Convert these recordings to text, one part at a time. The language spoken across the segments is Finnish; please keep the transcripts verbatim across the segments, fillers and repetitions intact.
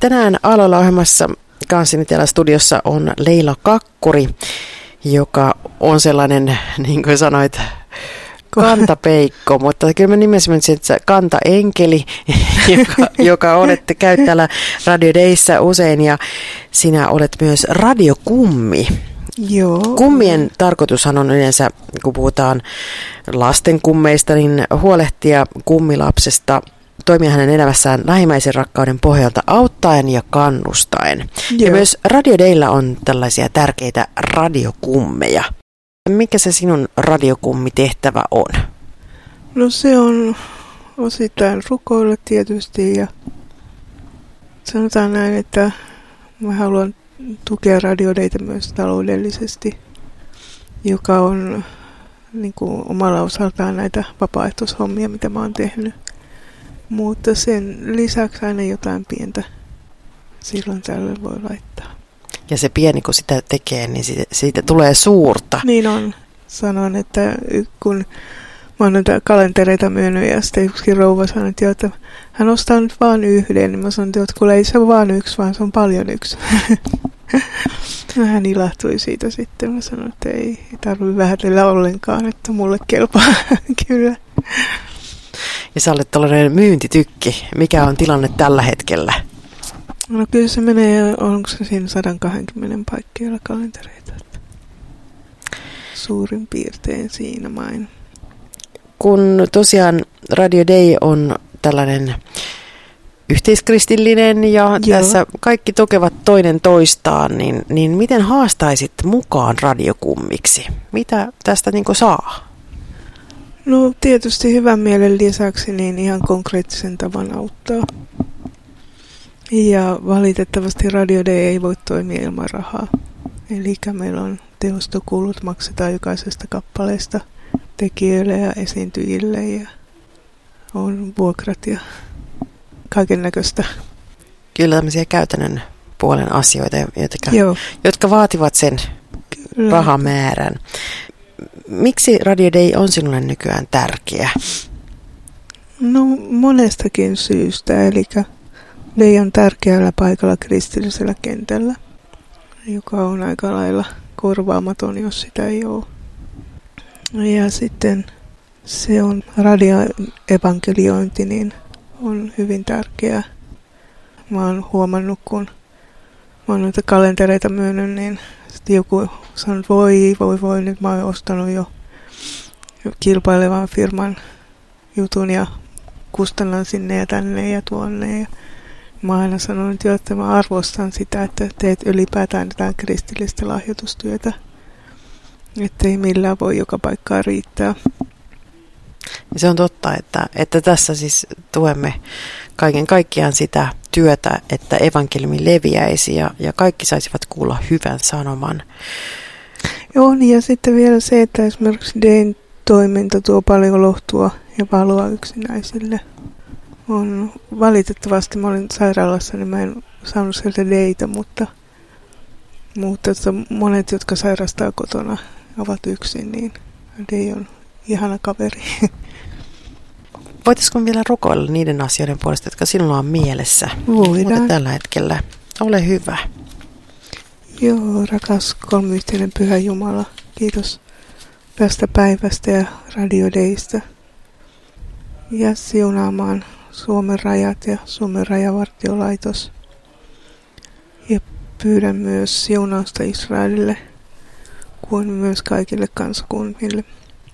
Tänään Aloilla ohjelmassa kanssani täällä studiossa on Leila Kakkuri, joka on sellainen, niin kuin sanoit, kantapeikko, mutta kyllä mä nimesimme sen, että kantaenkeli, joka, joka olette käy täällä Radio Dayssä usein ja sinä olet myös radiokummi. Joo. Kummien tarkoitushan on yleensä, kun puhutaan lastenkummeista, niin huolehtia kummilapsesta, toimia hänen elämässään lähimmäisen rakkauden pohjalta auttaen ja kannustaen. Joo. Ja myös Radio Daylla on tällaisia tärkeitä radiokummeja. Mikä se sinun radiokummitehtävä on? No se on osittain rukoilla tietysti ja sanotaan näin, että mä haluan tukea Radio Daytä myös taloudellisesti, joka on niin kuin omalla osaltaan näitä vapaaehtoishommia, mitä mä oon tehnyt. Mutta sen lisäksi aina jotain pientä silloin tällöin voi laittaa. Ja se pieni, kun sitä tekee, niin siitä, siitä tulee suurta. Niin on. Sanon, että kun mä oon näitä kalentereita myynyt ja sitten yksikin rouva sanoi, että, jo, että hän ostaa nyt vaan yhden. Niin mä sanoin, että kun ei se ole vaan yksi, vaan se on paljon yksi. Hän ilahtui siitä sitten. Mä sanoin, että ei, ei tarvitse vähätellä ollenkaan, että mulle kelpaa kyllä. Ja sä olet tällainen myyntitykki. Mikä on tilanne tällä hetkellä? No kyllä se menee, onko se siinä sata kaksikymmentä paikkeilla kalentereita. Suurin piirtein siinä main. Kun tosiaan Radio Day on tällainen yhteiskristillinen ja Joo. tässä kaikki tukevat toinen toistaan, niin, niin miten haastaisit mukaan radiokummiksi? Mitä tästä niin kuin saa? No tietysti hyvän mielen lisäksi niin ihan konkreettisen tavan auttaa. Ja valitettavasti Radio Day ei voi toimia ilman rahaa. Eli meillä on teostokulut, maksetaan jokaisesta kappaleesta tekijöille ja esiintyjille ja on vuokrat ja kaiken näköistä. Kyllä tämmöisiä käytännön puolen asioita, jotka, jotka vaativat sen Kyllä. rahamäärän. Miksi Radio Day on sinulle nykyään tärkeä? No monestakin syystä, eli Day on tärkeällä paikalla kristillisellä kentällä, joka on aika lailla korvaamaton, jos sitä ei ole. Ja sitten se on radioevankeliointi, niin on hyvin tärkeää. Mä oon huomannut, kun mä oon noita kalentereita myynyt, niin sitten joku sanoo, että voi, voi, voi, nyt mä oon ostanut jo kilpailevan firman jutun ja kustannan sinne ja tänne ja tuonne. Ja mä oon aina sanonut jo, että mä arvostan sitä, että teet ylipäätään jotain kristillistä lahjoitustyötä. Että ei millään voi joka paikkaa riittää. Ja se on totta, että, että tässä siis tuemme kaiken kaikkiaan sitä työtä, että evankeliumi leviäisi ja, ja kaikki saisivat kuulla hyvän sanoman. Joo, niin ja sitten vielä se, että esimerkiksi Dayn toiminta tuo paljon lohtua ja valoa yksinäisille. On valitettavasti, mä olin sairaalassa, niin mä en saanut sieltä Daytä, mutta, mutta monet, jotka sairastaa kotona, ovat yksin, niin Day on ihana kaveri. Voitaisiko vielä rukoilla niiden asioiden puolesta, jotka sinulla on mielessä? Voidaan. Tällä hetkellä. Ole hyvä. Joo, rakas kolmiyhteinen Pyhä Jumala. Kiitos tästä päivästä ja Radio Daystä. Ja siunaamaan Suomen rajat ja Suomen rajavartiolaitos. Ja pyydän myös siunausta Israelille, kuin myös kaikille kansakunnille.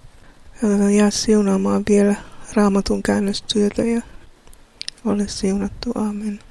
Ja siunaamaan vielä Raamatun käännöstyötä ja ole siunattu. Aamen.